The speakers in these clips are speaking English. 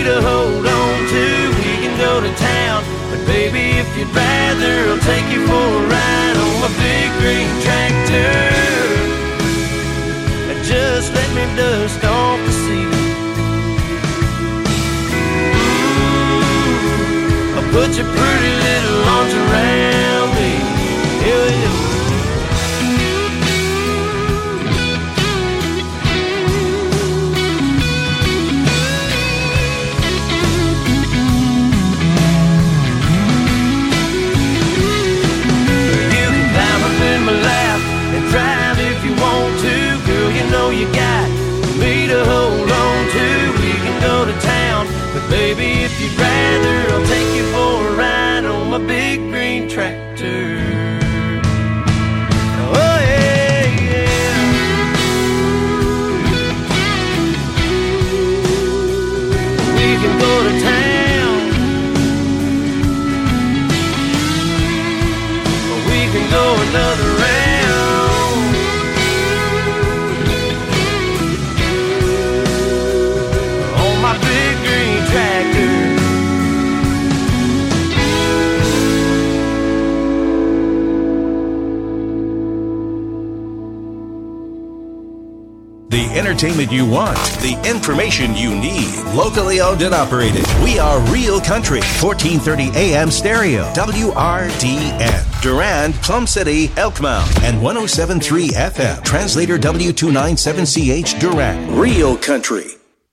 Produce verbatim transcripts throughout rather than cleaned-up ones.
to hold on to. We can go to town, but baby, if you'd rather, I'll take you for a ride on my big green tractor. Just let me dust off the seat. Ooh, I'll put your pretty little arms around me. Hell yeah. You can climb up in my lap and drive if you want to. You know you got me to hold on to. We can go to town, but baby, if you'd rather, I'll take you for a ride on my big green tractor. Oh yeah, yeah. We can go to town, or we can go another round. The entertainment you want, the information you need. Locally owned and operated. We are Real Country, fourteen thirty A M stereo, W R D N. Durand, Plum City, Elkmount, and one oh seven point three F M. Translator W two ninety-seven C H, Durand. Real Country.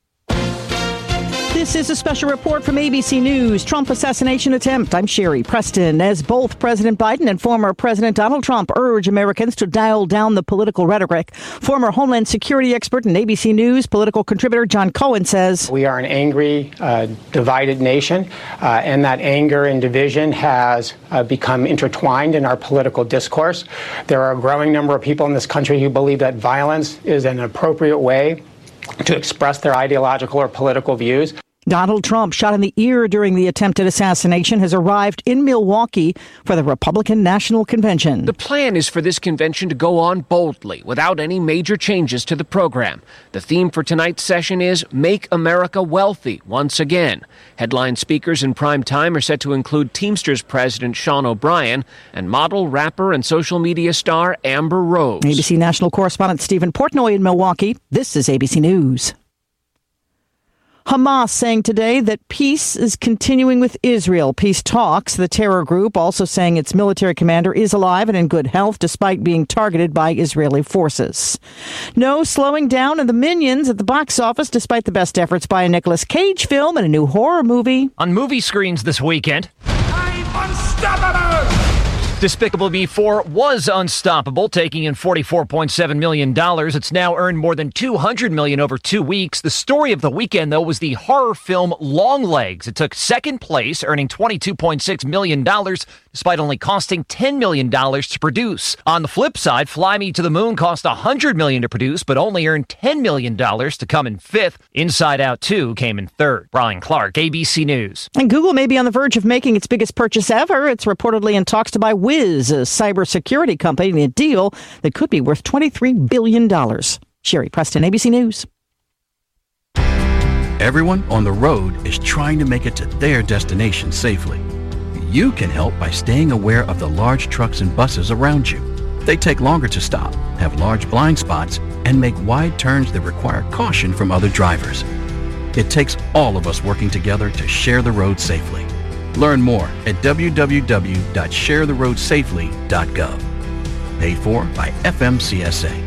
This is a special report from A B C News. Trump assassination attempt. I'm Sherry Preston. As both President Biden and former President Donald Trump urge Americans to dial down the political rhetoric, former Homeland Security expert and A B C News political contributor John Cohen says, we are an angry, uh, divided nation, uh, and that anger and division has uh, become intertwined in our political discourse. There are a growing number of people in this country who believe that violence is an appropriate way to express their ideological or political views. Donald Trump, shot in the ear during the attempted assassination, has arrived in Milwaukee for the Republican National Convention. The plan is for this convention to go on boldly, without any major changes to the program. The theme for tonight's session is Make America Wealthy once again. Headline speakers in prime time are set to include Teamsters President Sean O'Brien and model, rapper, and social media star Amber Rose. A B C National correspondent Stephen Portnoy in Milwaukee. This is A B C News. Hamas saying today that peace is continuing with Israel. Peace talks. The terror group also saying its military commander is alive and in good health despite being targeted by Israeli forces. No slowing down in the Minions at the box office despite the best efforts by a Nicolas Cage film and a new horror movie. On movie screens this weekend, I'm unstoppable! Despicable Me four was unstoppable, taking in forty-four point seven million dollars. It's now earned more than two hundred million dollars over two weeks. The story of the weekend, though, was the horror film Longlegs. It took second place, earning twenty-two point six million dollars, despite only costing ten million dollars to produce. On the flip side, Fly Me to the Moon cost one hundred million dollars to produce, but only earned ten million dollars to come in fifth. Inside Out two came in third. Brian Clark, A B C News. And Google may be on the verge of making its biggest purchase ever. It's reportedly in talks to buy Wiz, a cybersecurity company, in a deal that could be worth twenty-three billion dollars. Sherry Preston, A B C News. Everyone on the road is trying to make it to their destination safely. You can help by staying aware of the large trucks and buses around you. They take longer to stop, have large blind spots, and make wide turns that require caution from other drivers. It takes all of us working together to share the road safely. Learn more at w w w dot share the road safely dot gov. Paid for by F M C S A.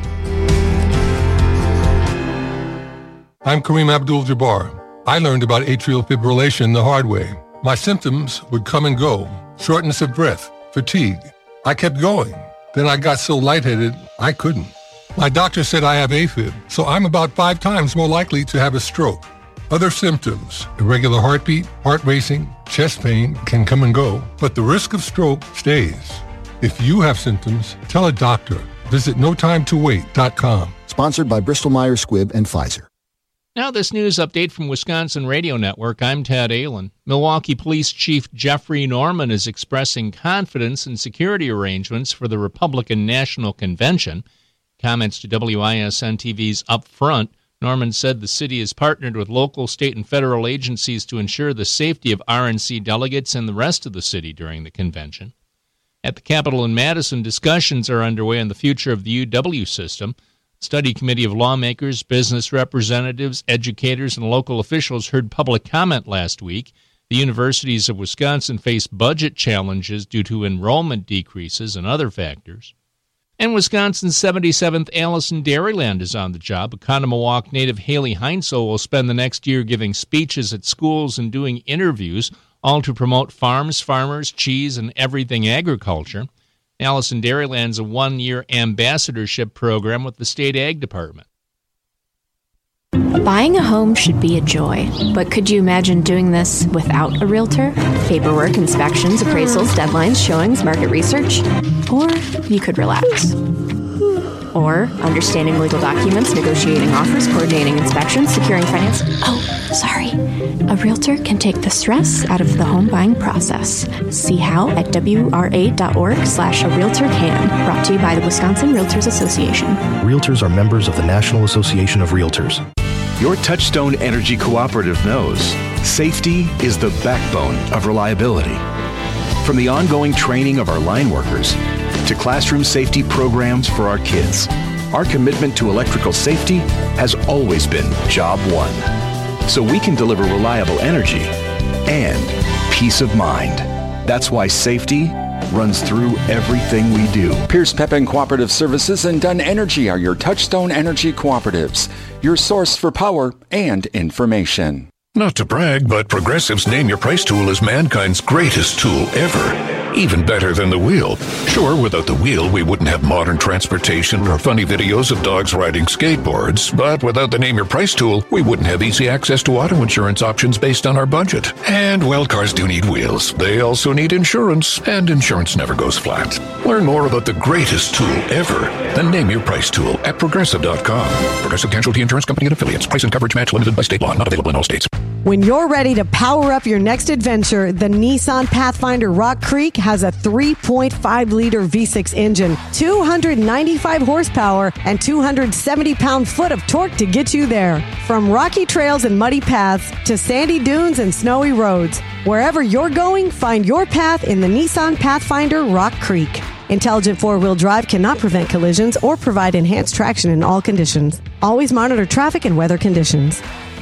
I'm Kareem Abdul-Jabbar. I learned about atrial fibrillation the hard way. My symptoms would come and go. Shortness of breath, fatigue. I kept going. Then I got so lightheaded, I couldn't. My doctor said I have AFib, so I'm about five times more likely to have a stroke. Other symptoms, irregular heartbeat, heart racing, chest pain can come and go, but the risk of stroke stays. If you have symptoms, tell a doctor. Visit no time to wait dot com. Sponsored by Bristol-Myers Squibb and Pfizer. Now this news update from Wisconsin Radio Network. I'm Ted Allen. Milwaukee Police Chief Jeffrey Norman is expressing confidence in security arrangements for the Republican National Convention. Comments to W I S N T V's Up Front. Norman said the city has partnered with local, state, and federal agencies to ensure the safety of R N C delegates and the rest of the city during the convention. At the Capitol in Madison, discussions are underway on the future of the U W system. A study committee of lawmakers, business representatives, educators, and local officials heard public comment last week. The universities of Wisconsin face budget challenges due to enrollment decreases and other factors. And Wisconsin's seventy-seventh Allison Dairyland is on the job. Oconomowoc native Haley Heinzel will spend the next year giving speeches at schools and doing interviews, all to promote farms, farmers, cheese, and everything agriculture. Allison Dairyland's a one-year ambassadorship program with the state ag department. Buying a home should be a joy, but could you imagine doing this without a realtor? Paperwork, inspections, appraisals, deadlines, showings, market research? Or you could relax. Or understanding legal documents, negotiating offers, coordinating inspections, securing finance. Oh, sorry. A realtor can take the stress out of the home buying process. See how at W R A dot org slash a realtor can. Brought to you by the Wisconsin Realtors Association. Realtors are members of the National Association of Realtors. Your Touchstone Energy Cooperative knows safety is the backbone of reliability. From the ongoing training of our line workers to classroom safety programs for our kids, our commitment to electrical safety has always been job one. So we can deliver reliable energy and peace of mind. That's why safety runs through everything we do. Pierce Pepin Cooperative Services and Dunn Energy are your Touchstone Energy Cooperatives, your source for power and information. Not to brag, but Progressive's Name Your Price tool is mankind's greatest tool ever. Even better than the wheel. Sure, without the wheel, we wouldn't have modern transportation or funny videos of dogs riding skateboards. But without the Name Your Price tool, we wouldn't have easy access to auto insurance options based on our budget. And, well, cars do need wheels. They also need insurance, and insurance never goes flat. Learn more about the greatest tool ever, the Name Your Price tool at Progressive dot com. Progressive Casualty Insurance Company and Affiliates. Price and coverage match limited by state law. Not available in all states. When you're ready to power up your next adventure, the Nissan Pathfinder Rock Creek has a three point five liter V six engine, two hundred ninety-five horsepower, and two hundred seventy pound-foot of torque to get you there. From rocky trails and muddy paths to sandy dunes and snowy roads, wherever you're going, find your path in the Nissan Pathfinder Rock Creek. Intelligent four-wheel drive cannot prevent collisions or provide enhanced traction in all conditions. Always monitor traffic and weather conditions.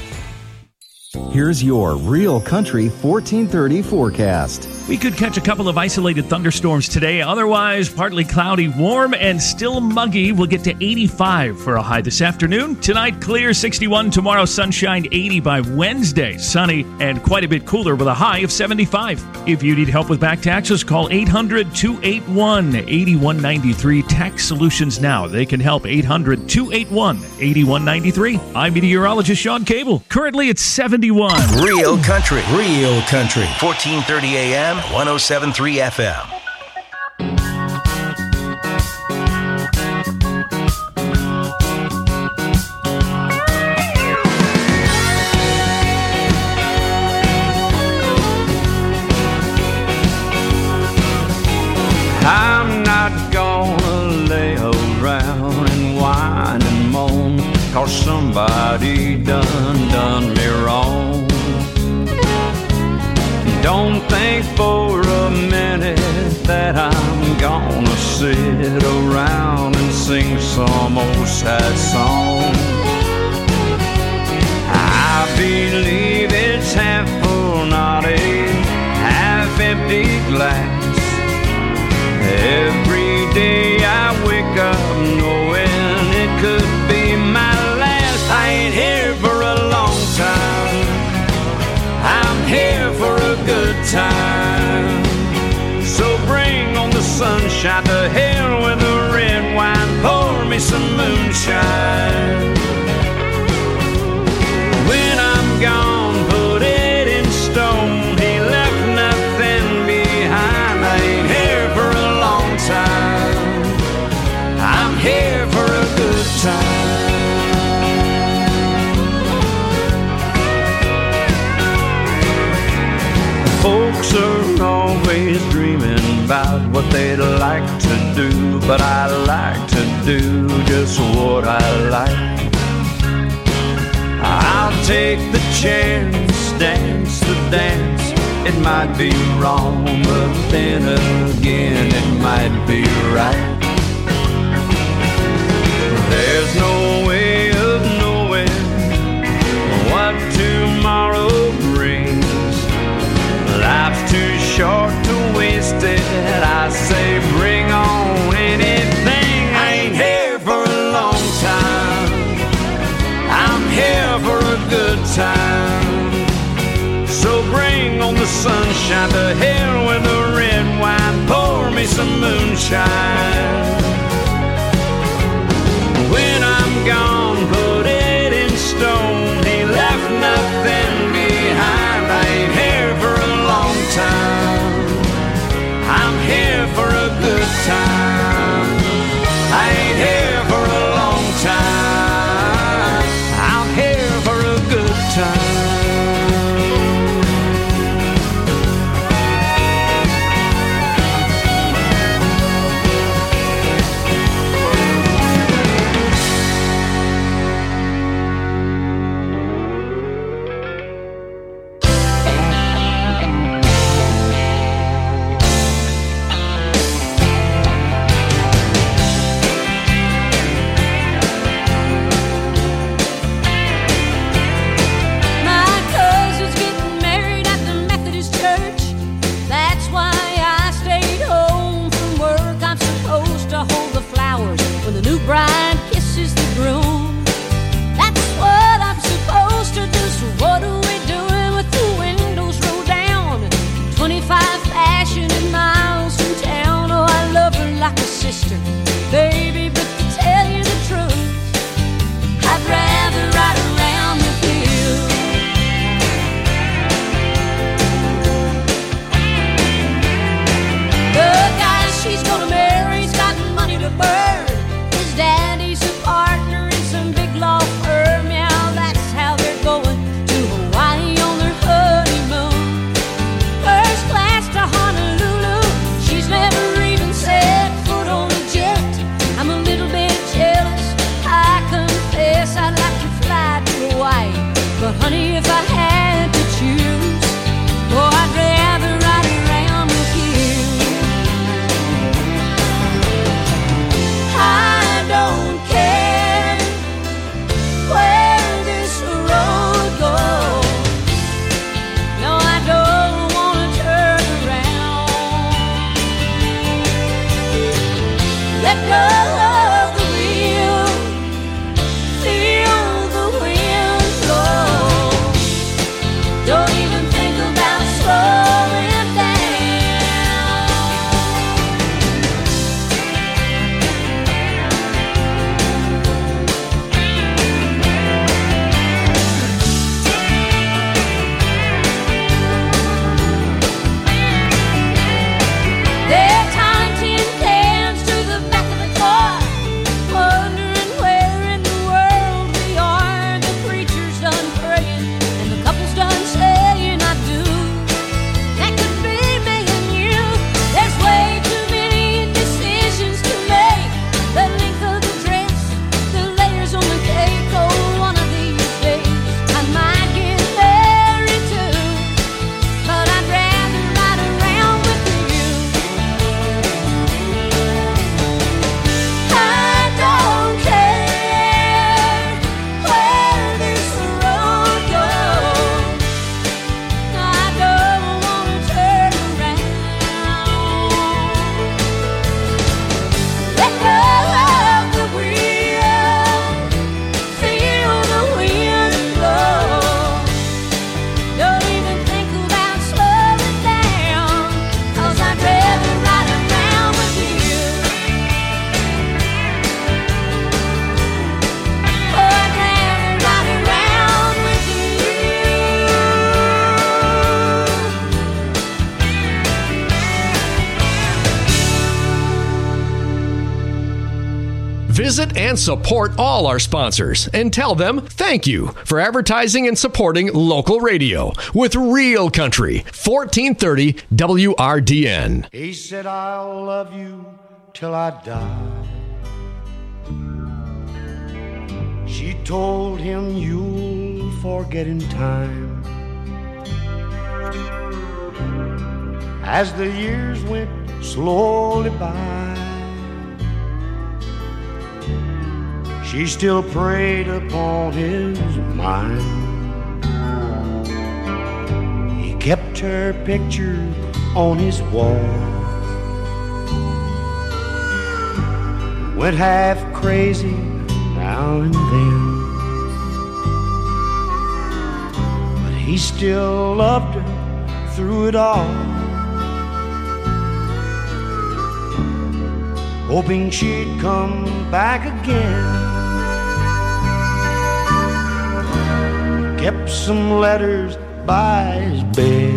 Here's your Real Country fourteen thirty forecast. We could catch a couple of isolated thunderstorms today. Otherwise, partly cloudy, warm, and still muggy. We'll get to eighty-five for a high this afternoon. Tonight, clear, sixty-one. Tomorrow, sunshine, eighty by Wednesday. Sunny and quite a bit cooler with a high of seventy-five. If you need help with back taxes, call eight hundred, two eight one, eight one nine three. Tax Solutions Now. They can help. eight hundred, two eight one, eight one nine three. I'm meteorologist Sean Cable. Currently, it's seventy-one. Real Country. Real Country. fourteen thirty A M. one oh seven point three F M. I'm not gonna lay around and whine and moan, 'cause somebody done done me wrong. Don't think for a minute that I'm gonna sit around and sing some old sad song. I believe it's half full, not a half empty glass. Every day I wake up knowing it could be my last. I ain't here for a long time, I'm here for a good time. So bring on the sunshine, to hell with the red wine, pour me some moonshine. When I'm gone, put it in stone, he left nothing behind. I ain't here for a long time, I'm here for a good time. Folks are always dreaming about what they'd like to do, but I like to do just what I like. take the chance, dance the dance. It might be wrong, but then again it might be right. There's no way of knowing what tomorrow brings. Life's too short to waste it. I say bring on anything. I ain't here for a long time. I'm here for a good time. So bring on the sunshine, to hell with the red wine. Pour me some moonshine. When I'm gone, put it in stone. He left nothing behind. I ain't here for a long time. I'm here for a good time. I ain't here for a long time. I'm here for a good time. Bride kisses the groom. That's what I'm supposed to do. So what are we doing with the windows rolled down? twenty-five fashion and miles from town. Oh, I love her like a sister, baby, but to tell you the truth, I'd rather ride around with you. The guy she's gonna marry's got money to burn. Daddy's a partner in some big law firm. Yeah, that's how they're going to Hawaii on their honeymoon. First class to Honolulu. She's never even set foot on a jet. I'm a little bit jealous, I confess. I'd like to fly to Hawaii, but honey, if I had to choose, oh, I'd rather ride around with you. I don't care where this road goes. No, I don't want to turn around. Let go of the wheel, feel the wind blow. Don't even think about slowing down. They're tying tin cans to the back of the car, wondering where in the world we are. The preacher's done praying and the couple's done saying I do. That could be me and you. There's way too many decisions to make. The length of the dress, the layers on the cake. Oh, one of these days I might get married too, but I'd rather ride around with you. I don't care where this road goes. I don't want to turn around. Let go of the wheel, feel the wind blow. Don't even think about slowing down, 'cause I'd rather ride around with you. Oh, I'd rather ride around with Visit and support all our sponsors and tell them thank you for advertising and supporting local radio with Real Country, fourteen thirty W R D N. He said, I'll love you till I die. She told him, you'll forgetting time. As the years went slowly by, she still preyed upon his mind. He kept her picture on his wall, went half crazy now and then, but he still loved her through it all, hoping she'd come back again. Kept some letters by his bed,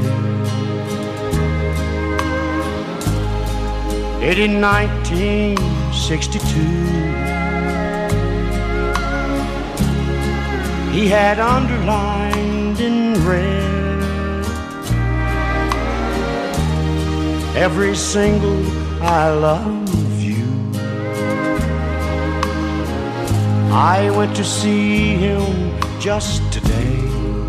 dated nineteen sixty-two. He had underlined in red every single I love you. I went to see him just today,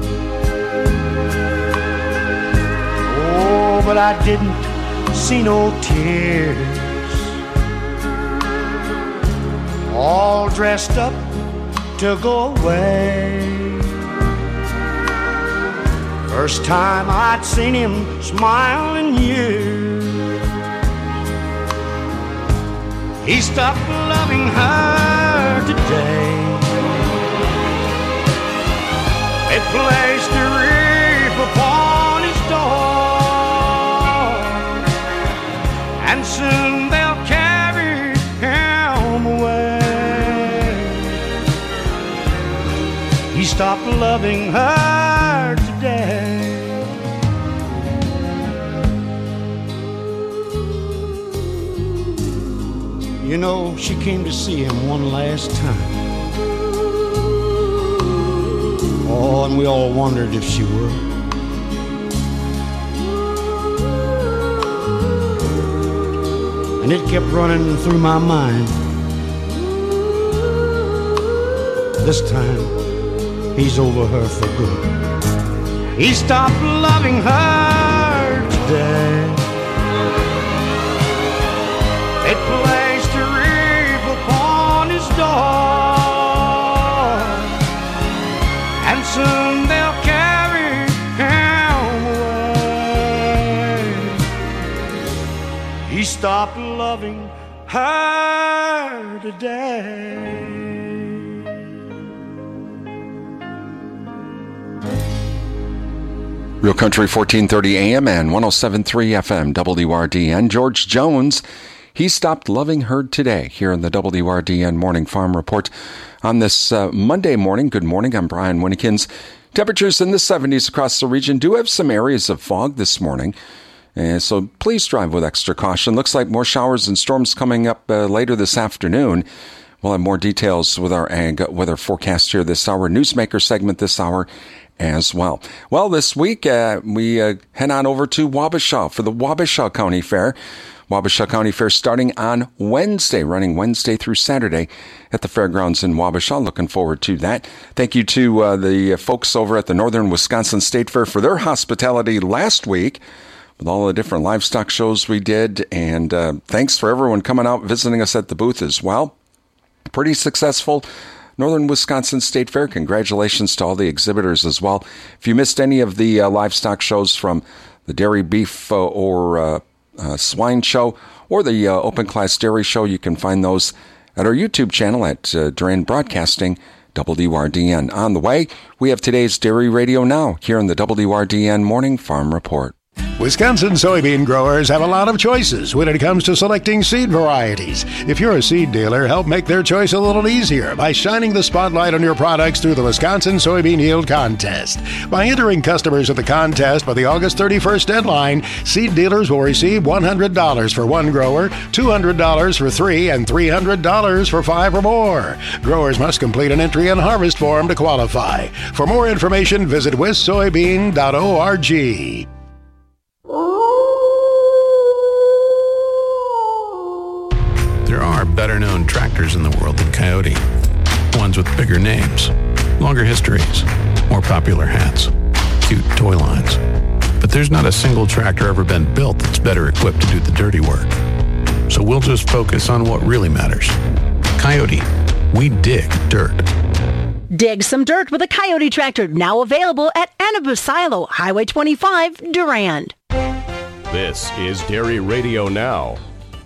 oh, but I didn't see no tears. All dressed up to go away. First time I'd seen him smile in years. He stopped loving her today. They placed a wreath upon his door, and soon they'll carry him away. He stopped loving her today. You know, she came to see him one last time. Oh, and we all wondered if she would. And it kept running through my mind. This time, he's over her for good. He stopped loving her today. It placed a wreath upon his door, and soon they'll carry him away. He stopped loving her today. Real Country fourteen thirty A M and one oh seven point three F M, W R D N. George Jones, he stopped loving her today, here in the W R D N Morning Farm Report on this uh, Monday morning. Good morning, I'm Brian Winnekins. Temperatures in the seventies across the region. Do have some areas of fog this morning, and so please drive with extra caution. Looks like more showers and storms coming up uh, later this afternoon. We'll have more details with our ag weather forecast here this hour. Newsmaker segment this hour as well. Well, this week uh, we uh, head on over to Wabasha for the Wabasha County Fair. Wabasha County Fair starting on Wednesday, running Wednesday through Saturday at the fairgrounds in Wabasha. Looking forward to that. Thank you to uh, the folks over at the Northern Wisconsin State Fair for their hospitality last week with all the different livestock shows we did. And uh, thanks for everyone coming out visiting us at the booth as well. Pretty successful Northern Wisconsin State Fair. Congratulations to all the exhibitors as well. If you missed any of the uh, livestock shows from the dairy, beef, uh, or uh, uh, swine show or the uh, open class dairy show, you can find those at our YouTube channel at uh, Duran Broadcasting, W R D N. On the way, we have today's Dairy Radio Now here in the W R D N Morning Farm Report. Wisconsin soybean growers have a lot of choices when it comes to selecting seed varieties. If you're a seed dealer, help make their choice a little easier by shining the spotlight on your products through the Wisconsin Soybean Yield Contest. By entering customers at the contest by the August thirty-first deadline, seed dealers will receive one hundred dollars for one grower, two hundred dollars for three, and three hundred dollars for five or more. Growers must complete an entry and harvest form to qualify. For more information, visit wis soybean dot org. There are better-known tractors in the world than Coyote. Ones with bigger names, longer histories, more popular hats, cute toy lines. But there's not a single tractor ever been built that's better equipped to do the dirty work. So we'll just focus on what really matters. Coyote, we dig dirt. Dig some dirt with a Coyote tractor, now available at Annabu Silo, Highway twenty-five, Durand. This is Dairy Radio Now.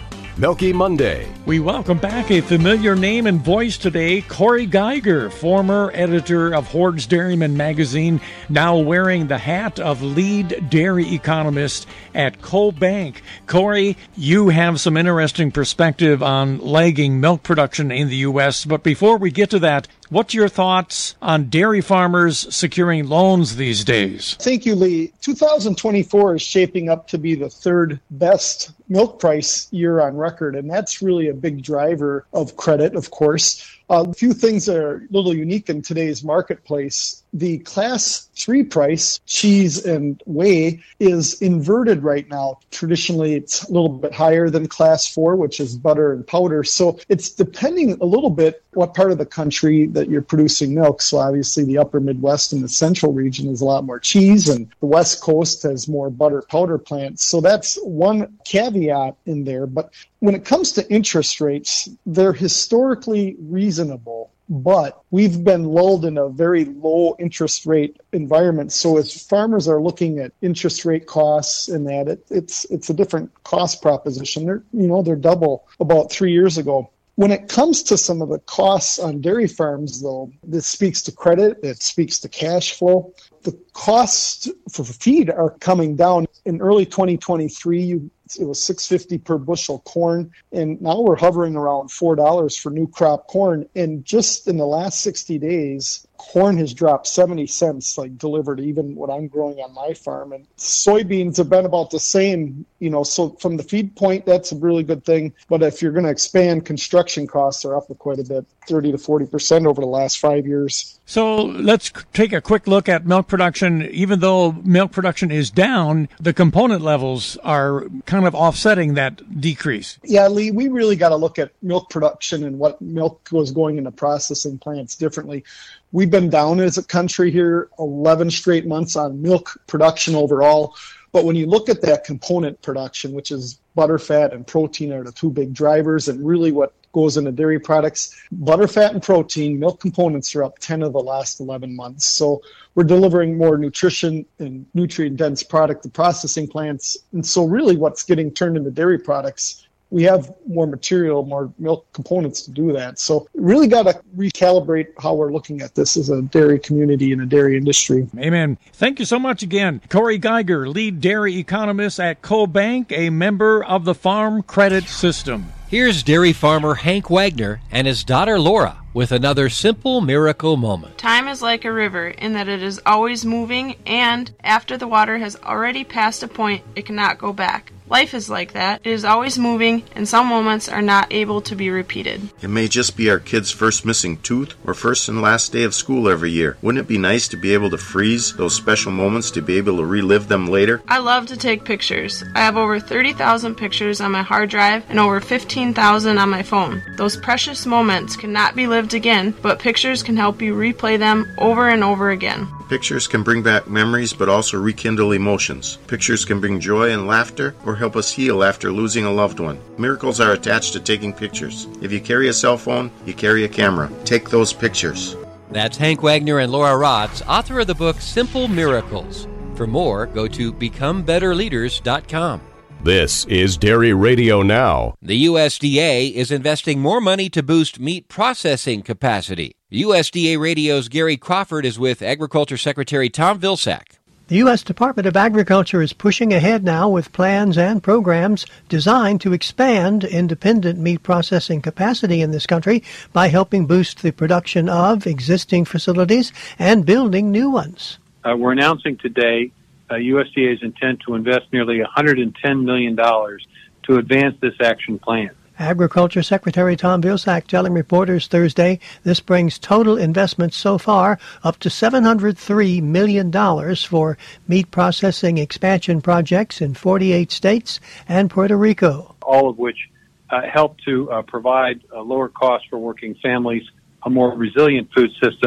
Milky Monday. We welcome back a familiar name and voice today, Corey Geiger, former editor of Hoard's Dairyman magazine, now wearing the hat of lead dairy economist at CoBank. Corey, you have some interesting perspective on lagging milk production in the U S, but before we get to that, what's your thoughts on dairy farmers securing loans these days? Thank you, Lee. two thousand twenty-four is shaping up to be the third best milk price year on record, and that's really a big driver of credit, of course. Uh, a few things that are a little unique in today's marketplace. The class three price, cheese and whey, is inverted right now. Traditionally, it's a little bit higher than class four, which is butter and powder. So it's depending a little bit what part of the country that you're producing milk. So obviously the upper Midwest and the central region is a lot more cheese, and the West Coast has more butter powder plants. So that's one caveat in there. But when it comes to interest rates, they're historically reasonable, but we've been lulled in a very low interest rate environment. So as farmers are looking at interest rate costs and that, it, it's it's a different cost proposition. They're, you know, they're double about three years ago. When it comes to some of the costs on dairy farms, though, this speaks to credit, it speaks to cash flow. The costs for feed are coming down. In early twenty twenty-three, you it was six dollars and fifty cents per bushel corn, and now we're hovering around four dollars for new crop corn. And just in the last sixty days, corn has dropped seventy cents, like delivered even what I'm growing on my farm. And soybeans have been about the same, you know, so from the feed point, that's a really good thing. But if you're going to expand, construction costs are up quite a bit, thirty to forty percent over the last five years. So let's take a quick look at milk production. Even though milk production is down, the component levels are kind of offsetting that decrease. Yeah, Lee, we really got to look at milk production and what milk was going into processing plants differently. We've been down as a country here eleven straight months on milk production overall. But when you look at that component production, which is butter, fat, and protein are the two big drivers, and really what goes into dairy products, butter, fat, and protein, milk components are up ten of the last eleven months. So we're delivering more nutrition and nutrient-dense product to processing plants. And so really what's getting turned into dairy products, we have more material, more milk components to do that. So really got to recalibrate how we're looking at this as a dairy community and a dairy industry. Amen. Thank you so much again. Corey Geiger, lead dairy economist at CoBank, a member of the Farm Credit System. Here's dairy farmer Hank Wagner and his daughter Laura with another simple miracle moment. Time is like a river in that it is always moving, and after the water has already passed a point, it cannot go back. Life is like that. It is always moving, and some moments are not able to be repeated. It may just be our kid's first missing tooth or first and last day of school every year. Wouldn't it be nice to be able to freeze those special moments, to be able to relive them later? I love to take pictures. I have over thirty thousand pictures on my hard drive and over fifteen thousand on my phone. Those precious moments cannot be lived again, but pictures can help you replay them over and over again. Pictures can bring back memories, but also rekindle emotions. Pictures can bring joy and laughter, or help us heal after losing a loved one. Miracles are attached to taking pictures. If you carry a cell phone, you carry a camera. Take those pictures. That's Hank Wagner and Laura Rotz, author of the book Simple Miracles. For more, go to become better leaders dot com. This is Dairy Radio Now. The U S D A is investing more money to boost meat processing capacity. U S D A Radio's Gary Crawford is with Agriculture Secretary Tom Vilsack. The U S Department of Agriculture is pushing ahead now with plans and programs designed to expand independent meat processing capacity in this country by helping boost the production of existing facilities and building new ones. Uh, we're announcing today uh, U S D A's intent to invest nearly one hundred ten million dollars to advance this action plan. Agriculture Secretary Tom Vilsack telling reporters Thursday this brings total investments so far up to seven hundred three million dollars for meat processing expansion projects in forty-eight states and Puerto Rico. All of which uh, help to uh, provide a lower cost for working families, a more resilient food system,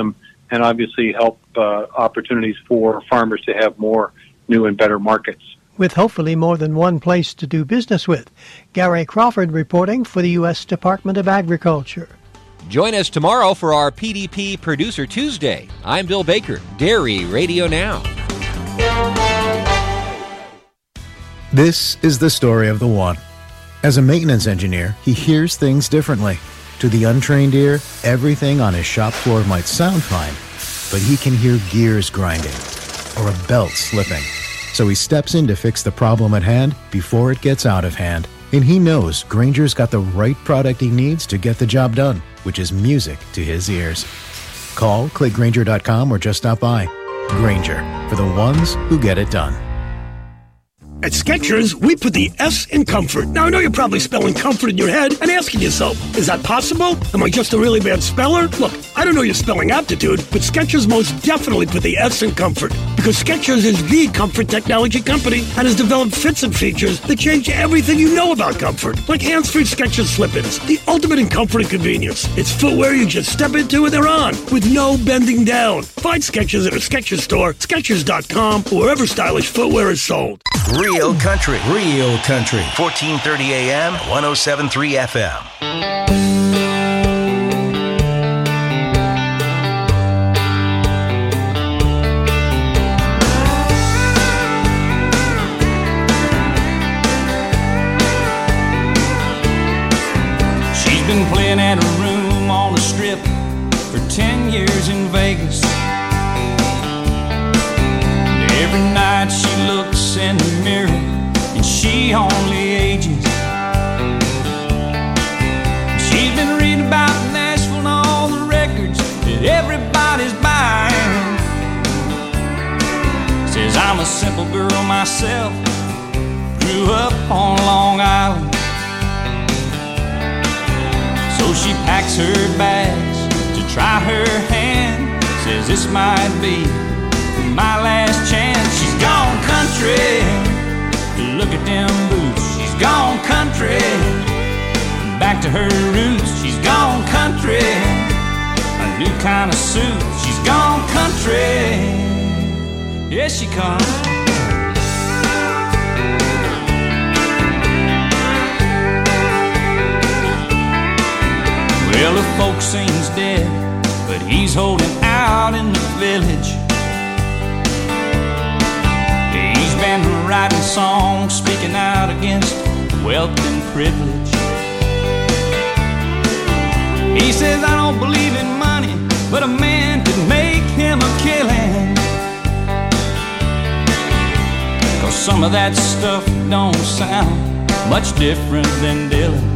and obviously help uh, opportunities for farmers to have more new and better markets. With hopefully more than one place to do business with. Gary Crawford reporting for the U S Department of Agriculture. Join us tomorrow for our P D P Producer Tuesday. I'm Bill Baker, Dairy Radio Now. This is the story of the one. As a maintenance engineer, he hears things differently. To the untrained ear, everything on his shop floor might sound fine, but he can hear gears grinding or a belt slipping. So he steps in to fix the problem at hand before it gets out of hand. And he knows Grainger's got the right product he needs to get the job done, which is music to his ears. Call, click Grainger dot com, or just stop by. Grainger, for the ones who get it done. At Skechers, we put the S in comfort. Now, I know you're probably spelling comfort in your head and asking yourself, is that possible? Am I just a really bad speller? Look, I don't know your spelling aptitude, but Skechers most definitely put the S in comfort, because Skechers is the comfort technology company and has developed fits and features that change everything you know about comfort, like hands-free Skechers slip-ins, the ultimate in comfort and convenience. It's footwear you just step into and they're on, with no bending down. Find Skechers at a Skechers store, Skechers dot com, or wherever stylish footwear is sold. Real country, real country. fourteen thirty A M, one oh seven point three F M. She's been playing at a room on the strip for ten years in Vegas. Every night she looks in the mirror and she only ages. She's been reading about Nashville and all the records that everybody's buying. Says I'm a simple girl myself, grew up on Long Island. So she packs her bags to try her hand. Says this might be my last chance. She's gone country, look at them boots. She's gone country, back to her roots. She's gone country, a new kind of suit. She's gone country, yes she comes. Well, the folk seems dead, but he's holding out in the village. He's been writing songs, speaking out against wealth and privilege. He says, I don't believe in money, but a man could make him a killing. Cause some of that stuff don't sound much different than Dylan.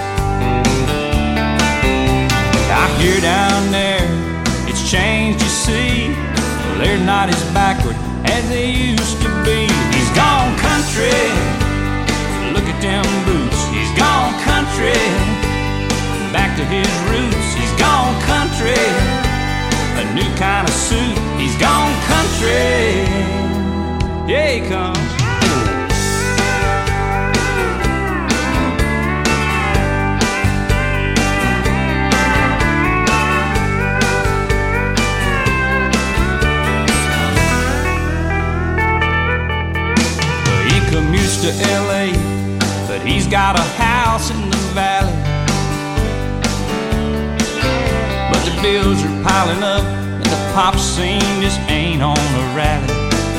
I hear down there, it's changed, you see. Well, they're not as backward as they used to be. He's gone country, look at them boots. He's gone country, back to his roots. He's gone country, a new kind of suit. He's gone country, yeah he comes. Commutes to L A, but he's got a house in the valley. But the bills are piling up and the pop scene just ain't on a rally.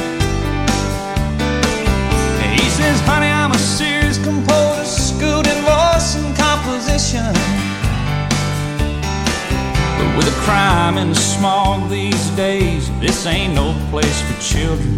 And he says, honey, I'm a serious composer, schooled in voice and composition. But with the crime and the smog these days, this ain't no place for children.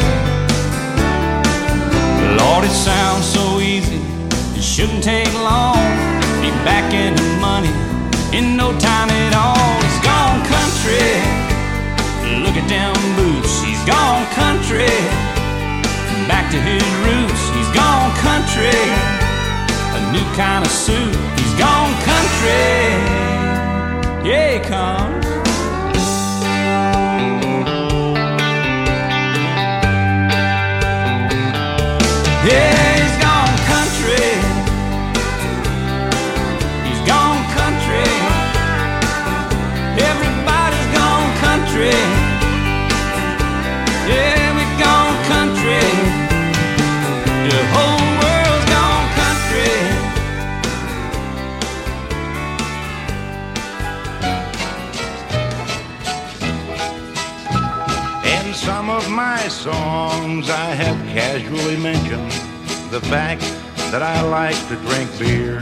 Lord, it sounds so easy, it shouldn't take long. Be back in the money in no time at all. He's gone country, look at them boots. He's gone country, back to his roots. He's gone country, a new kind of suit. He's gone country, yeah he comes. Yeah, he's gone country. He's gone country. Everybody's gone country. some of my songs I have casually mentioned the fact that I like to drink beer.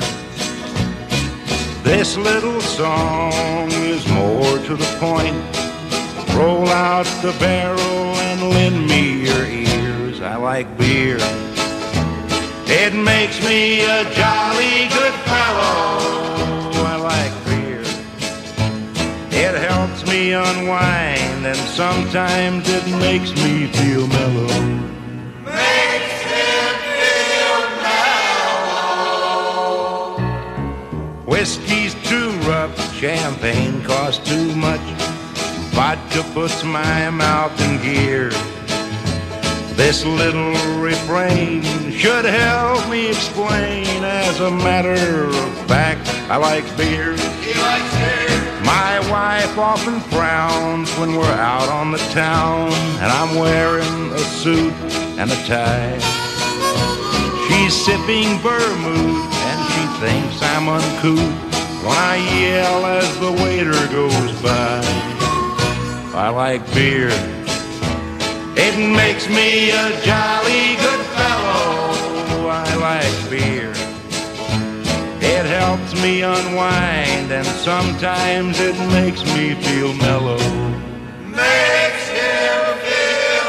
This little song is more to the point. Roll out the barrel and lend me your ears. I like beer. It makes me a jolly good fellow. I like beer. It helps me unwind, and sometimes it makes me feel mellow. Makes him feel mellow. Whiskey's too rough, champagne costs too much. Vodka puts my mouth in gear. This little refrain should help me explain. As a matter of fact, I like beer. He likes beer. My wife often frowns when we're out on the town and I'm wearing a suit and a tie. She's sipping vermouth and she thinks I'm uncouth when I yell as the waiter goes by. I like beer. It makes me a jolly good fellow. I like beer. It helps me unwind, and sometimes it makes me feel mellow. Makes him feel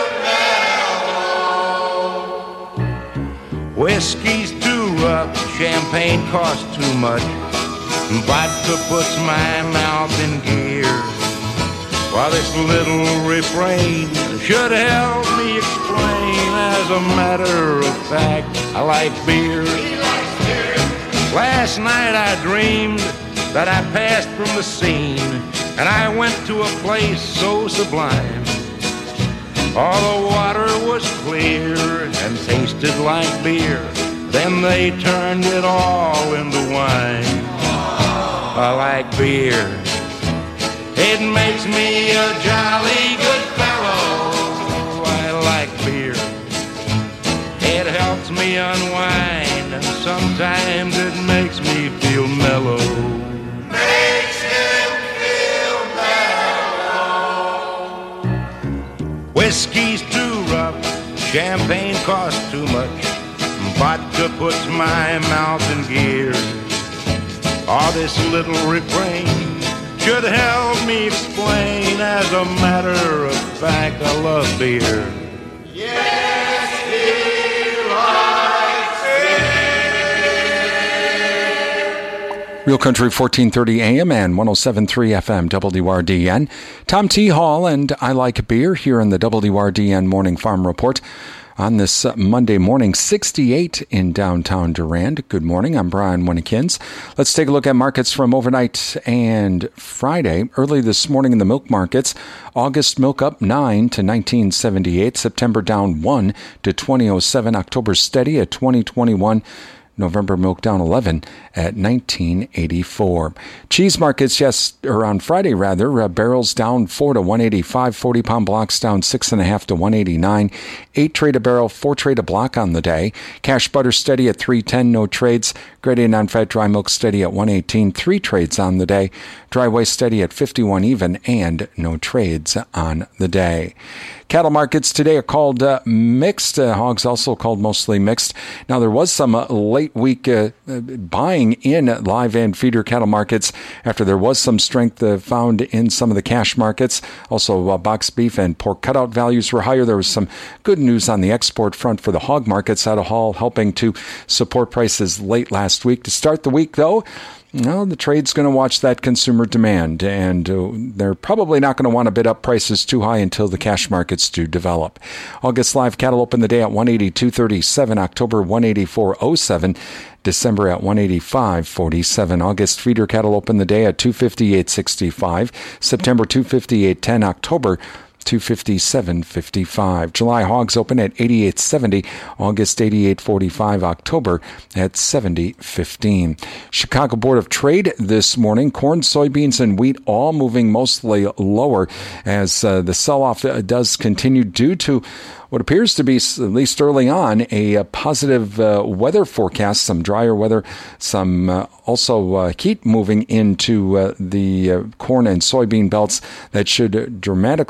mellow. Whiskey's too rough, champagne costs too much. Vodka puts my mouth in gear. While this little refrain should help me explain. As a matter of fact, I like beer. He likes beer. Last night I dreamed that I passed from the scene and I went to a place so sublime. All the water was clear and tasted like beer. Then they turned it all into wine. I like beer. It makes me a jolly good fellow. I like beer. It helps me unwind, and sometimes it makes me feel mellow. Makes him feel mellow. Whiskey's too rough, champagne costs too much. Vodka puts my mouth in gear. All this little refrain should help me explain. As a matter of fact, I love beer. Yes, he likes beer. Real Country fourteen thirty A M and one oh seven point three F M W R D N. Tom T. Hall and I Like Beer here in the W R D N Morning Farm Report. On this Monday morning, sixty-eight in downtown Durand. Good morning. I'm Brian Winnekins. Let's take a look at markets from overnight and Friday. Early this morning in the milk markets, August milk up nine to nineteen seventy-eight. September down one to twenty oh seven. October steady at twenty twenty-one. November milk down eleven at nineteen eighty-four. Cheese markets, yes, or on Friday rather, uh, barrels down four to one eighty-five, forty pound blocks down six and a half to one eighty-nine, eight trade a barrel, four trade a block on the day. Cash butter steady at three ten, no trades. Grade A non-fat dry milk steady at one eighteen, three trades on the day. Dry whey steady at fifty-one even, and no trades on the day. Cattle markets today are called uh, mixed. Uh, hogs also called mostly mixed. Now, there was some uh, late week uh, buying in live and feeder cattle markets after there was some strength uh, found in some of the cash markets. Also, uh, box beef and pork cutout values were higher. There was some good news on the export front for the hog markets out of Hall, helping to support prices late last week. To start the week, though, well, the trade's going to watch that consumer demand, and uh, they're probably not going to want to bid up prices too high until the cash markets do develop. August live cattle opened the day at one eighty-two thirty-seven, October one eighty-four oh seven, December at one eighty-five forty-seven. August feeder cattle opened the day at two fifty-eight sixty-five, September two fifty-eight ten, October two fifty-seven fifty-five. July hogs open at eighty-eight seventy, August eighty-eight forty-five, October at seventy fifteen. Chicago Board of Trade this morning, corn, soybeans, and wheat all moving mostly lower as uh, the sell-off uh, does continue due to what appears to be, at least early on, a, a positive uh, weather forecast, some drier weather, some uh, also uh, heat moving into uh, the uh, corn and soybean belts that should dramatically help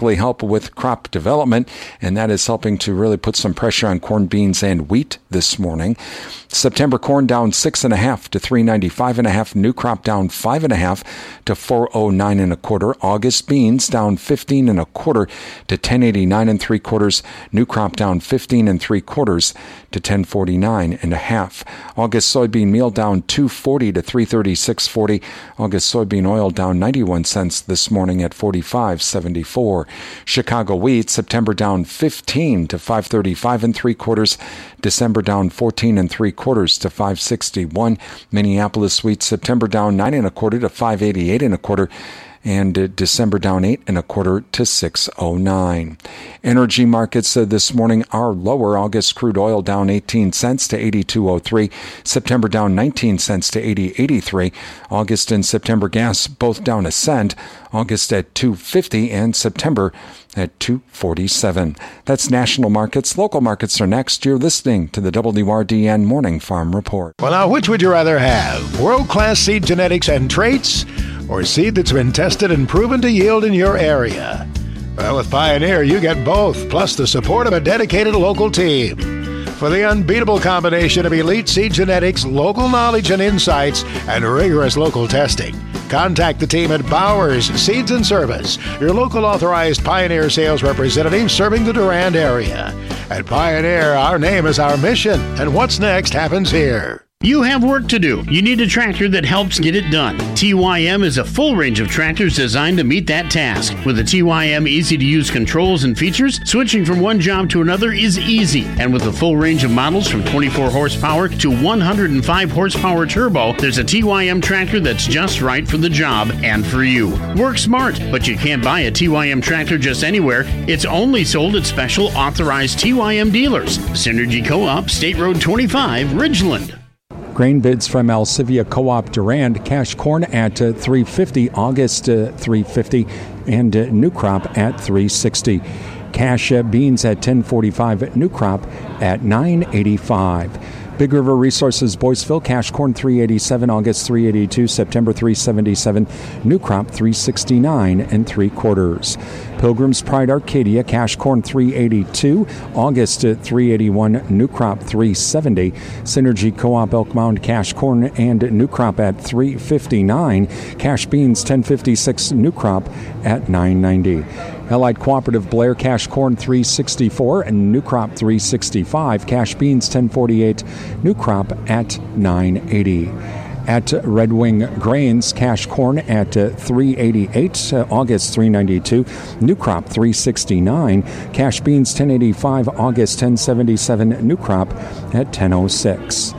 with crop development, and that is helping to really put some pressure on corn, beans, and wheat this morning. September corn down six and a half to three ninety-five and a half. New crop down five and a half to four oh nine and a quarter. August beans down fifteen and a quarter to ten eighty-nine and three quarters. New crop down fifteen and three quarters to ten forty-nine and a half. August soybean meal down two forty to three thirty-six forty. August soybean oil down ninety-one cents this morning at forty-five seventy-four. Chicago wheat September down fifteen to five thirty-five and three quarters. December down fourteen and three quarters to five sixty-one. Minneapolis wheat September down nine and a quarter to five eighty-eight and a quarter. And uh, December down eight and a quarter to six oh nine. Energy markets uh, this morning are lower. August crude oil down eighteen cents to eighty-two oh three. September down nineteen cents to eighty eighty-three. August and September gas both down a cent. August at two fifty and September at two forty-seven. That's national markets. Local markets are next. You're listening to the W R D N Morning Farm Report. Well, now, which would you rather have? World-class seed genetics and traits, or seed that's been tested and proven to yield in your area? Well, with Pioneer, you get both, plus the support of a dedicated local team. For the unbeatable combination of elite seed genetics, local knowledge and insights, and rigorous local testing, contact the team at Bowers Seeds and Service, your local authorized Pioneer sales representative serving the Durand area. At Pioneer, our name is our mission, and what's next happens here. You have work to do. You need a tractor that helps get it done. T Y M is a full range of tractors designed to meet that task. With the T Y M easy-to-use controls and features, switching from one job to another is easy. And with a full range of models from twenty-four horsepower to one hundred five horsepower turbo, there's a T Y M tractor that's just right for the job and for you. Work smart, but you can't buy a T Y M tractor just anywhere. It's only sold at special authorized T Y M dealers. Synergy Co-op, State Road twenty-five, Ridgeland. Grain bids from Alcivia Co-op Durand. Cash corn at uh, three fifty, August uh, three fifty, and uh, new crop at three sixty. Cash uh, beans at ten forty-five, new crop at nine eighty-five. Big River Resources Boyceville, cash corn three eighty-seven, August three eighty-two, September three seventy-seven, new crop three sixty-nine and three quarters. Pilgrim's Pride Arcadia, cash corn three eighty-two, August at three eighty-one, new crop three seventy. Synergy Co-op Elk Mound, cash corn and new crop at three fifty-nine. Cash beans ten fifty-six, new crop at nine ninety. Allied Cooperative Blair, cash corn three sixty-four and new crop three sixty-five. Cash beans ten forty-eight, new crop at nine eighty. At Red Wing Grains, cash corn at uh, three eighty-eight, uh, August three ninety-two, new crop three sixty-nine. Cash beans ten eighty-five, August ten seventy-seven, new crop at ten oh six.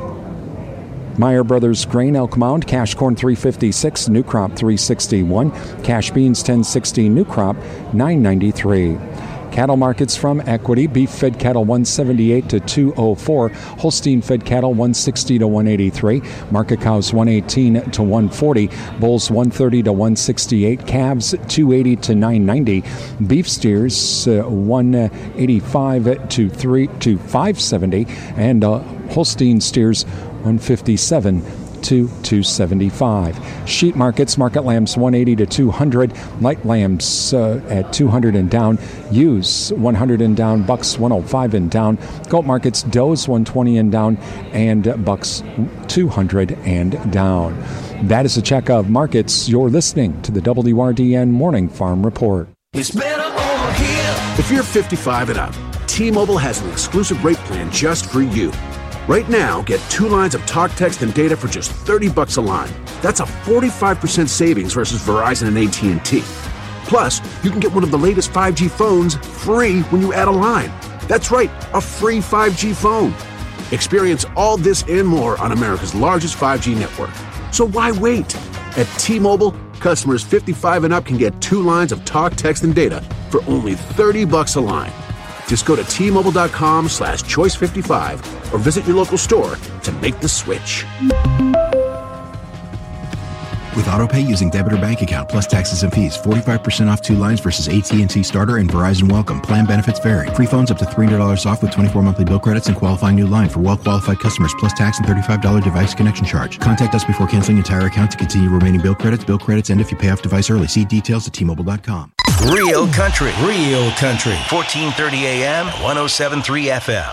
Meyer Brothers Grain, Elk Mound, cash corn three fifty-six, new crop three sixty-one. Cash beans ten sixty, new crop nine ninety-three. Cattle markets from Equity. Beef fed cattle one seventy-eight to two oh four. Holstein fed cattle one sixty to one eighty-three. Market cows one eighteen to one forty. Bulls one thirty to one sixty-eight. Calves two eighty to nine ninety. Beef steers uh, one eighty-five to three to five seventy, and uh, Holstein steers one fifty-seven to two seventy-five. Sheep markets, market lambs one eighty to two hundred, light lambs uh, at two hundred and down, ewes one hundred and down, bucks one oh five and down. Goat markets, does one twenty and down, and bucks two hundred and down. That is a check of markets. You're listening to the W R D N Morning Farm Report. It's better over here. If you're fifty-five and up, T-Mobile has an exclusive rate plan just for you. Right now, get two lines of talk, text, and data for just thirty bucks a line. That's a forty-five percent savings versus Verizon and A T and T. Plus, you can get one of the latest five G phones free when you add a line. That's right, a free five G phone. Experience all this and more on America's largest five G network. So why wait? At T-Mobile, customers fifty-five and up can get two lines of talk, text, and data for only thirty bucks a line. Just go to T-Mobile.com slash choice 55 or visit your local store to make the switch. With AutoPay using debit or bank account plus taxes and fees. forty-five percent off two lines versus A T and T Starter and Verizon Welcome. Plan benefits vary. Free phones up to three hundred dollars off with twenty-four monthly bill credits and qualifying new line for well-qualified customers plus tax and thirty-five dollars device connection charge. Contact us before canceling entire account to continue remaining bill credits. Bill credits end if you pay off device early. See details at T Mobile dot com. Real country. Real country. fourteen thirty A M, one oh seven point three F M.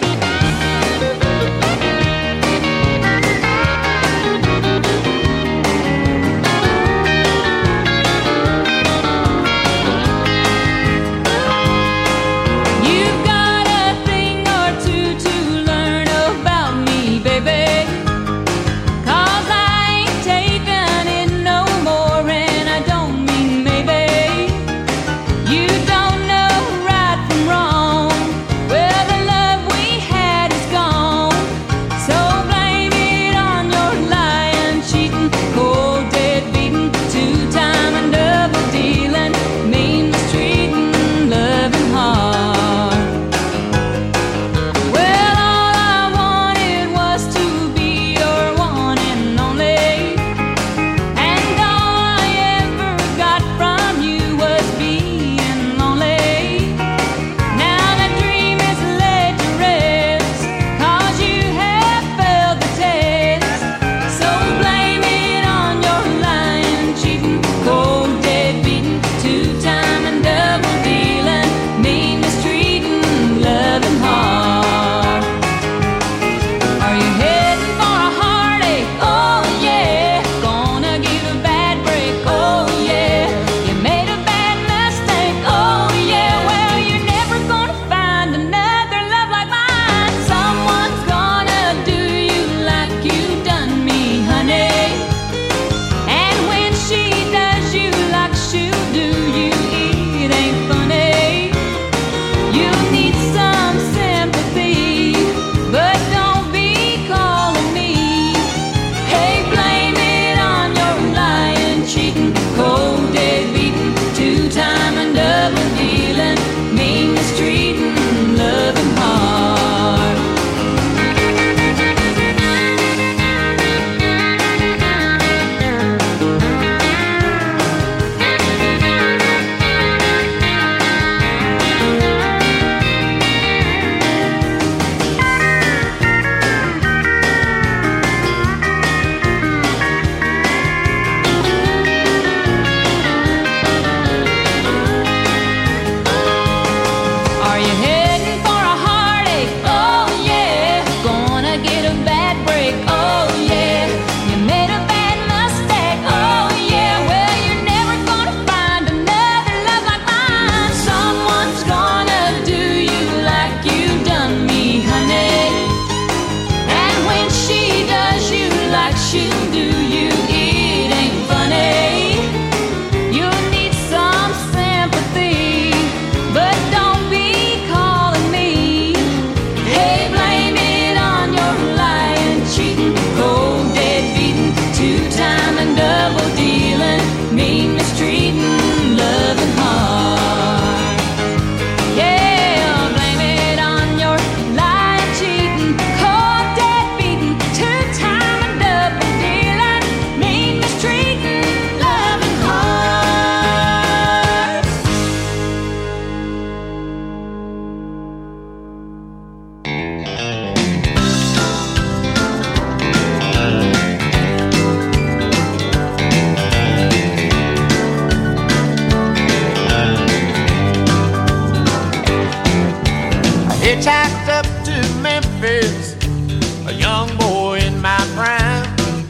Hitchhiked up to Memphis, a young boy in my prime.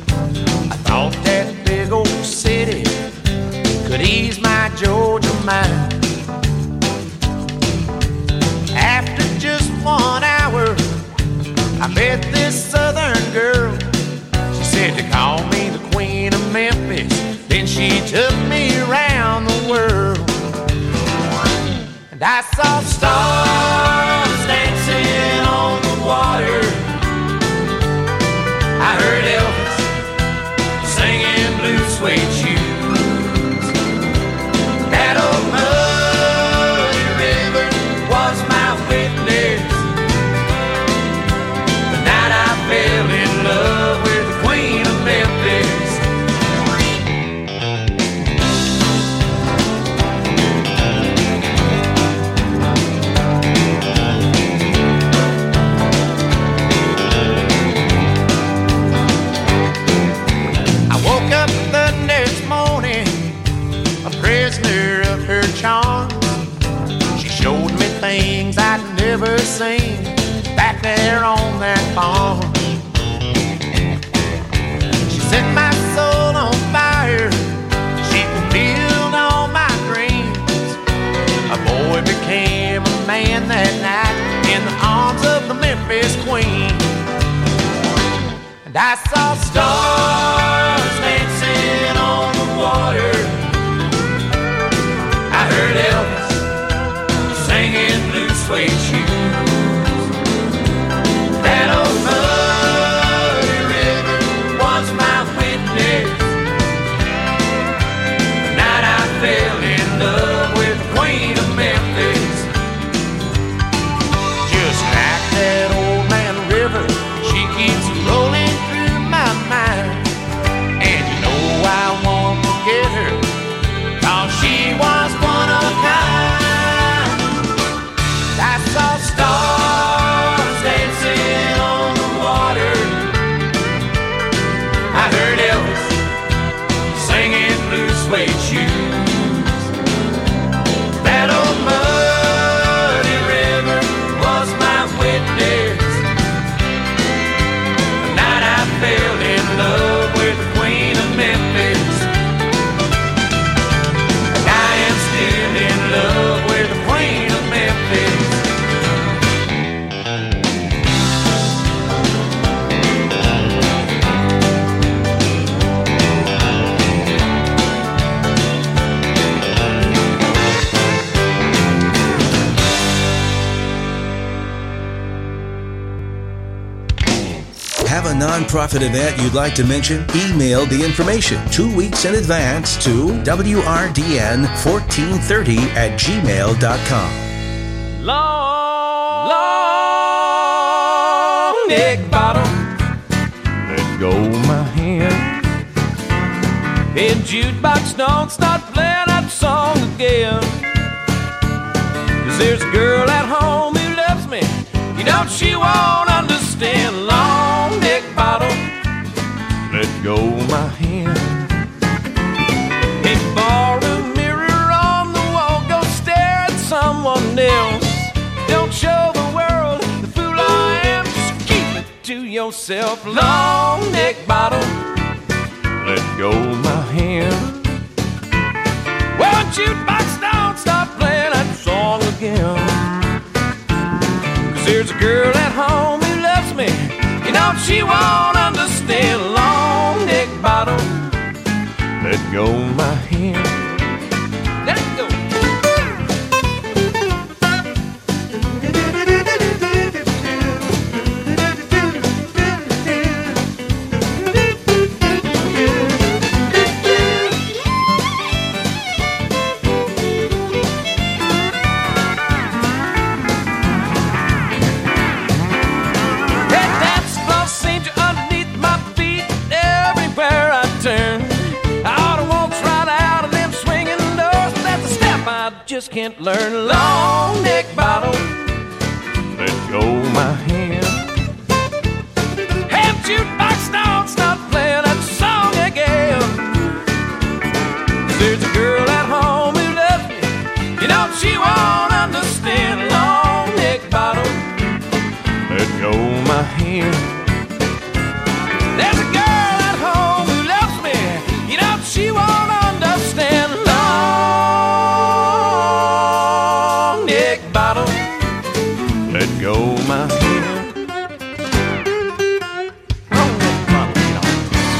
I thought that big old city could ease my Georgia mind. After just one hour, I met this southern girl. She said to call me the Queen of Memphis. Then she took me around the world. And I saw stars dancing on the water. I heard Elvis singing Blue Suede Shoes. That old muddy river was my witness. The night I fell in love with the Queen of Memphis. things I'd never seen back there on that farm. She set my soul on fire. She fulfilled all my dreams. A boy became a man that night in the arms of the Memphis Queen. And I saw stars dancing on the water. I heard Elvis singing Blue Suede Shoes. That old muddy river was my witness. The night I fell in love with the Queen of Memphis. Just like that old man river, she keeps rolling through my mind. And you know I won't forget her, 'cause she was one of a kind. I saw stars dancing on the water. I heard Elvis singing Blue Suede Shoes. That old muddy river was my witness. The night I fell in love with the Queen of Memphis. And I am still in love with the Queen of Memphis. Have a nonprofit event you'd like to mention? Email the information two weeks in advance to W R D N fourteen thirty at gmail dot com. Long, long neck bottom, let go my hand. And jukebox, don't start playing that song again. 'Cause there's a girl at home who loves me, you know she won't understand. Long neck bottom, let go my hand. Hey, borrow a mirror on the wall, go stare at someone else. Don't show the world the fool I am, just keep it to yourself. Long neck bottom, let go my hand. Well, jukebox, don't stop playing that song again. 'Cause there's a girl at home who loves me, you know she won't understand. Long neck bottom, let go my hand. Let it go. That dance floor seems to underneath my feet everywhere I turn. I ought to waltz right out of them swinging doors, but that's a step I just can't learn. Long neck bottom, let go my hand. Hey, jukebox, don't stop playing that song again. 'Cause there's a girl at home who loves me, you know she won't understand. Long neck bottom, let go my hand. There's a girl at home who loves me, you know she won't understand. Long neck bottom, let go my hand. Long neck bottom, you know.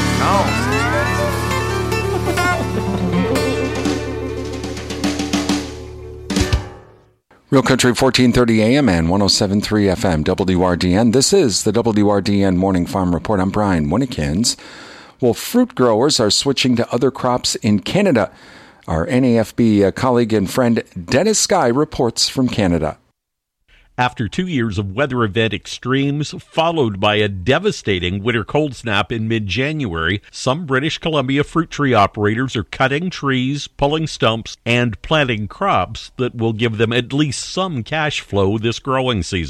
Real Country fourteen thirty A M and one oh seven point three F M, W R D N. This is the W R D N Morning Farm Report. I'm Brian Winnikins. Well, fruit growers are switching to other crops in Canada. Our N A F B colleague and friend Dennis Sky reports from Canada. After two years of weather event extremes, followed by a devastating winter cold snap in mid-January, some British Columbia fruit tree operators are cutting trees, pulling stumps, and planting crops that will give them at least some cash flow this growing season.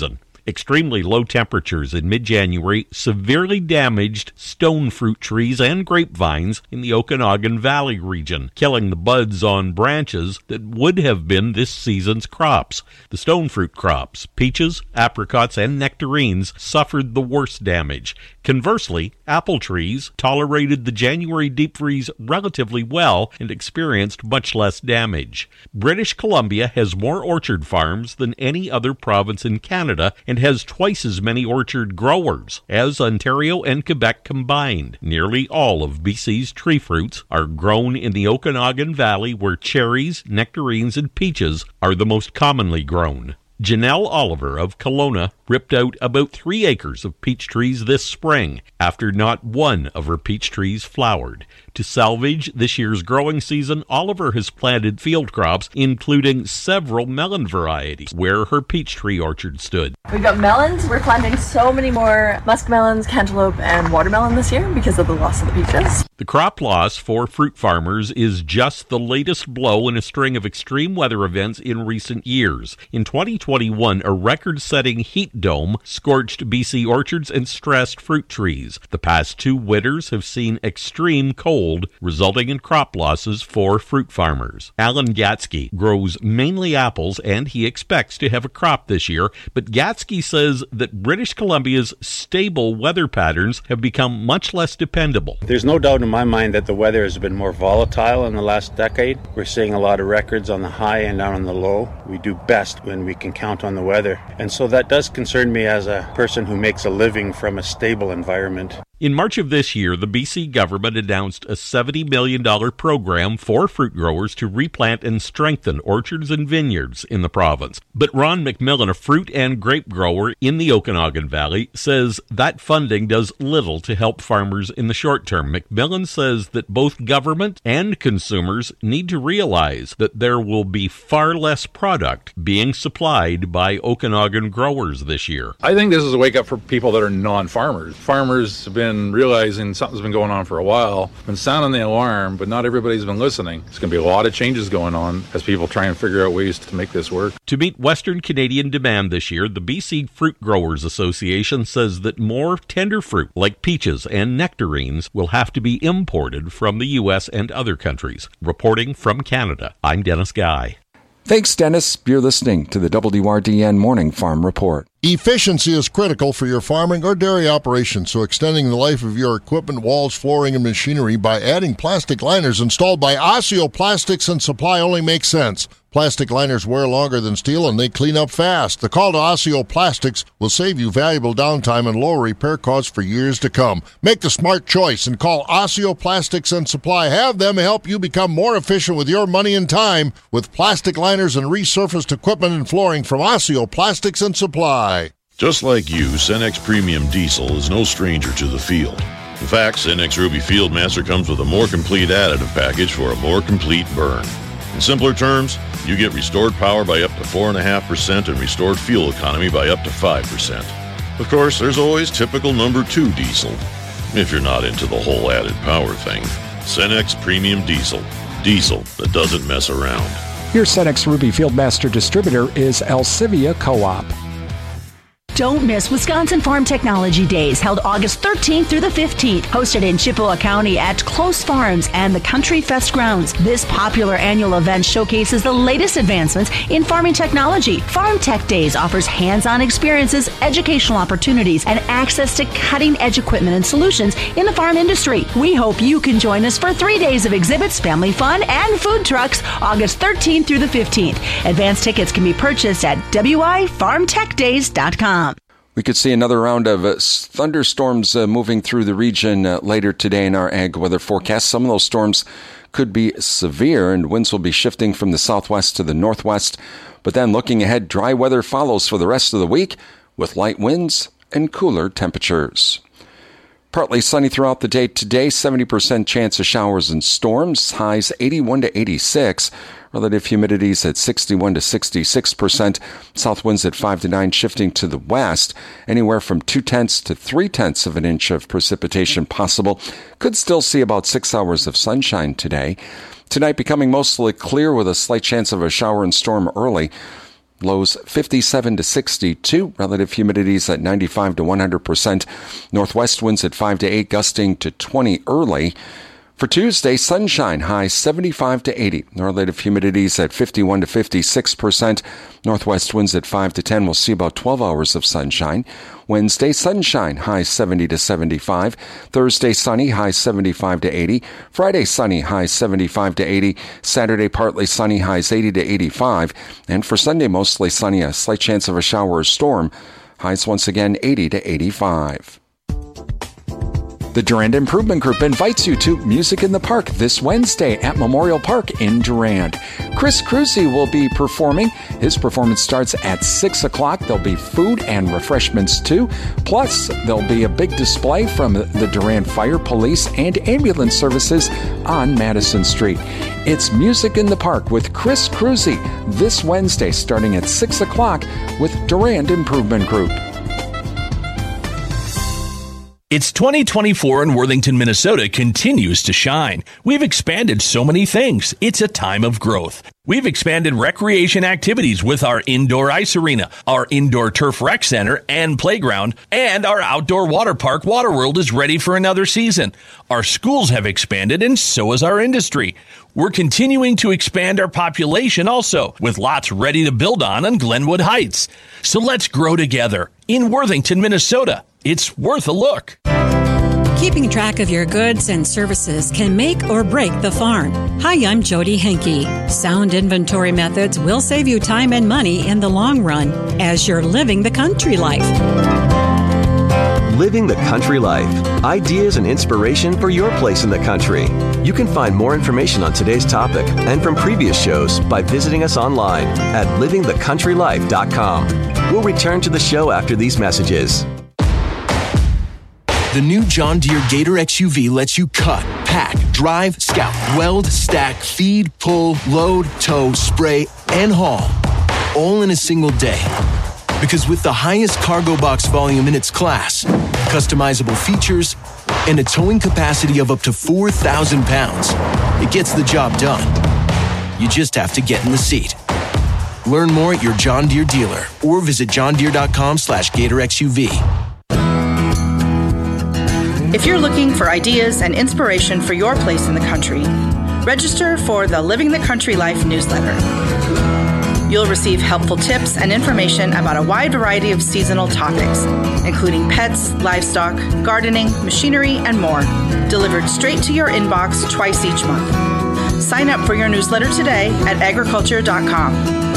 Extremely low temperatures in mid-January severely damaged stone fruit trees and grapevines in the Okanagan Valley region, killing the buds on branches that would have been this season's crops. The stone fruit crops, peaches, apricots, and nectarines suffered the worst damage. Conversely, apple trees tolerated the January deep freeze relatively well and experienced much less damage. British Columbia has more orchard farms than any other province in Canada and has twice as many orchard growers as Ontario and Quebec combined. Nearly all of B C's tree fruits are grown in the Okanagan Valley, where cherries, nectarines, and peaches are the most commonly grown. Janelle Oliver of Kelowna ripped out about three acres of peach trees this spring after not one of her peach trees flowered. To salvage this year's growing season, Oliver has planted field crops, including several melon varieties, where her peach tree orchard stood. We've got melons. We're planting so many more muskmelons, cantaloupe, and watermelon this year because of the loss of the peaches. The crop loss for fruit farmers is just the latest blow in a string of extreme weather events in recent years. In twenty twenty-one, a record-setting heat dome scorched B C orchards and stressed fruit trees. The past two winters have seen extreme cold, resulting in crop losses for fruit farmers. Alan Gatsky grows mainly apples, and he expects to have a crop this year, but Gatsky says that British Columbia's stable weather patterns have become much less dependable. There's no doubt in my mind that the weather has been more volatile in the last decade. We're seeing a lot of records on the high and down on the low. We do best when we can count on the weather, and so that does concern me as a person who makes a living from a stable environment. In March of this year, the B C government announced a seventy million dollars program for fruit growers to replant and strengthen orchards and vineyards in the province. But Ron McMillan, a fruit and grape grower in the Okanagan Valley, says that funding does little to help farmers in the short term. McMillan says that both government and consumers need to realize that there will be far less product being supplied by Okanagan growers this year. I think this is a wake-up for people that are non-farmers. Farmers have been realizing something's been going on for a while, been sounding the alarm, but not everybody's been listening. There's going to be a lot of changes going on as people try and figure out ways to make this work. To meet Western Canadian demand this year, the B C Fruit Growers Association says that more tender fruit, like peaches and nectarines, will have to be imported from the U S and other countries. Reporting from Canada, I'm Dennis Guy. Thanks, Dennis. You're listening to the W R D N Morning Farm Report. Efficiency is critical for your farming or dairy operation, so extending the life of your equipment, walls, flooring, and machinery by adding plastic liners installed by Osseo Plastics and Supply only makes sense. Plastic liners wear longer than steel and they clean up fast. The call to Osseo Plastics will save you valuable downtime and lower repair costs for years to come. Make the smart choice and call Osseo Plastics and Supply. Have them help you become more efficient with your money and time with plastic liners and resurfaced equipment and flooring from Osseo Plastics and Supply. Just like you, Cenex Premium Diesel is no stranger to the field. In fact, Cenex Ruby Fieldmaster comes with a more complete additive package for a more complete burn. In simpler terms, you get restored power by up to four point five percent and restored fuel economy by up to five percent. Of course, there's always typical number two diesel, if you're not into the whole added power thing. Cenex Premium Diesel. Diesel that doesn't mess around. Your Cenex Ruby Fieldmaster distributor is Alcivia Co-op. Don't miss Wisconsin Farm Technology Days, held August thirteenth through the fifteenth, hosted in Chippewa County at Close Farms and the Country Fest grounds. This popular annual event showcases the latest advancements in farming technology. Farm Tech Days offers hands-on experiences, educational opportunities, and access to cutting-edge equipment and solutions in the farm industry. We hope you can join us for three days of exhibits, family fun, and food trucks, August thirteenth through the fifteenth. Advance tickets can be purchased at w i farm tech days dot com. We could see another round of uh, thunderstorms uh, moving through the region uh, later today in our ag weather forecast. Some of those storms could be severe, and winds will be shifting from the southwest to the northwest. But then looking ahead, dry weather follows for the rest of the week with light winds and cooler temperatures. Partly sunny throughout the day today, seventy percent chance of showers and storms, highs eighty-one to eighty-six. Relative humidities at sixty-one to sixty-six percent. South winds at five to nine, shifting to the west. Anywhere from two-tenths to three-tenths of an inch of precipitation possible. Could still see about six hours of sunshine today. Tonight becoming mostly clear with a slight chance of a shower and storm early. Lows fifty-seven to sixty-two. Relative humidities at ninety-five to one hundred percent. Northwest winds at five to eight, gusting to twenty early. For Tuesday, sunshine, high seventy-five to eighty. Relative humidities at fifty-one to fifty-six percent. Northwest winds at five to ten. We'll see about twelve hours of sunshine. Wednesday, sunshine, high seventy to seventy-five. Thursday, sunny, high seventy-five to eighty. Friday, sunny, high seventy-five to eighty. Saturday, partly sunny, highs eighty to eighty-five. And for Sunday, mostly sunny, a slight chance of a shower or storm. Highs once again eighty to eighty-five. The Durand Improvement Group invites you to Music in the Park this Wednesday at Memorial Park in Durand. Chris Cruzy will be performing. His performance starts at six o'clock. There'll be food and refreshments too. Plus, there'll be a big display from the Durand Fire, Police, and Ambulance Services on Madison Street. It's Music in the Park with Chris Cruzy this Wednesday starting at six o'clock with Durand Improvement Group. It's twenty twenty-four and Worthington, Minnesota continues to shine. We've expanded so many things. It's a time of growth. We've expanded recreation activities with our indoor ice arena, our indoor turf rec center and playground, and our outdoor water park, Waterworld, is ready for another season. Our schools have expanded, and so has our industry. We're continuing to expand our population also, with lots ready to build on on Glenwood Heights. So let's grow together in Worthington, Minnesota. It's worth a look. Keeping track of your goods and services can make or break the farm. Hi, I'm Jody Henke. Sound inventory methods will save you time and money in the long run as you're living the country life. Living the Country Life. Ideas and inspiration for your place in the country. You can find more information on today's topic and from previous shows by visiting us online at living the country life dot com. We'll return to the show after these messages. The new John Deere Gator X U V lets you cut, pack, drive, scout, weld, stack, feed, pull, load, tow, spray, and haul, all in a single day. Because with the highest cargo box volume in its class, customizable features, and a towing capacity of up to four thousand pounds, it gets the job done. You just have to get in the seat. Learn more at your John Deere dealer or visit johndeere.com slash GatorXUV. If you're looking for ideas and inspiration for your place in the country, register for the Living the Country Life newsletter. You'll receive helpful tips and information about a wide variety of seasonal topics, including pets, livestock, gardening, machinery, and more, delivered straight to your inbox twice each month. Sign up for your newsletter today at agriculture dot com.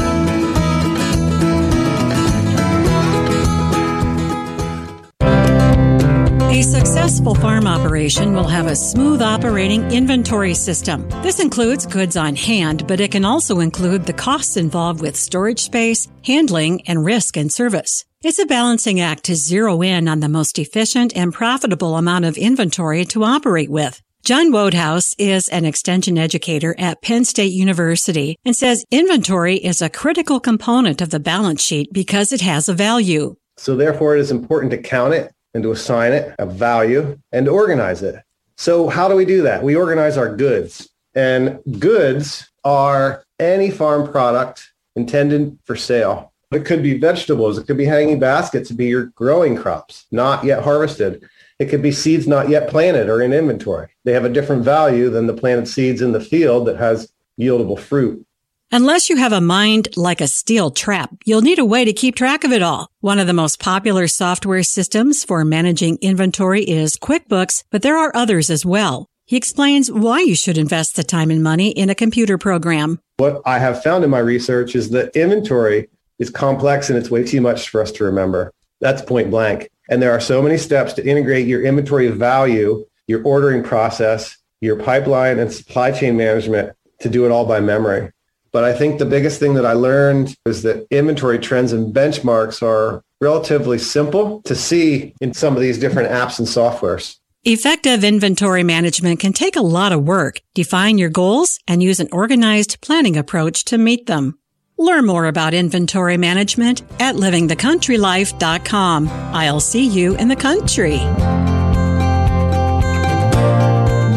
A successful farm operation will have a smooth operating inventory system. This includes goods on hand, but it can also include the costs involved with storage space, handling, and risk and service. It's a balancing act to zero in on the most efficient and profitable amount of inventory to operate with. John Wodehouse is an extension educator at Penn State University and says inventory is a critical component of the balance sheet because it has a value. So therefore, it is important to count it and to assign it a value and to organize it. So how do we do that? We organize our goods. And goods are any farm product intended for sale. It could be vegetables. It could be hanging baskets. It could be your growing crops, not yet harvested. It could be seeds not yet planted or in inventory. They have a different value than the planted seeds in the field that has yieldable fruit. Unless you have a mind like a steel trap, you'll need a way to keep track of it all. One of the most popular software systems for managing inventory is QuickBooks, but there are others as well. He explains why you should invest the time and money in a computer program. What I have found in my research is that inventory is complex and it's way too much for us to remember. That's point blank. And there are so many steps to integrate your inventory value, your ordering process, your pipeline and supply chain management to do it all by memory. But I think the biggest thing that I learned is that inventory trends and benchmarks are relatively simple to see in some of these different apps and softwares. Effective inventory management can take a lot of work. Define your goals and use an organized planning approach to meet them. Learn more about inventory management at living the country life dot com. I'll see you in the country.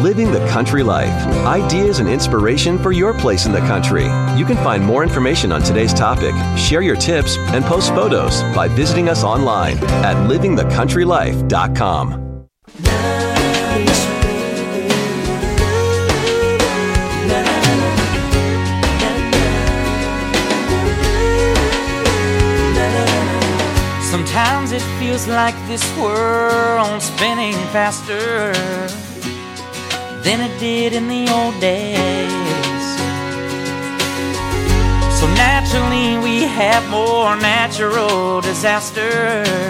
Living the Country Life. Ideas and inspiration for your place in the country. You can find more information on today's topic, share your tips, and post photos by visiting us online at living the country life dot com. Sometimes it feels like this world's spinning faster than it did in the old days. So naturally we have more natural disasters.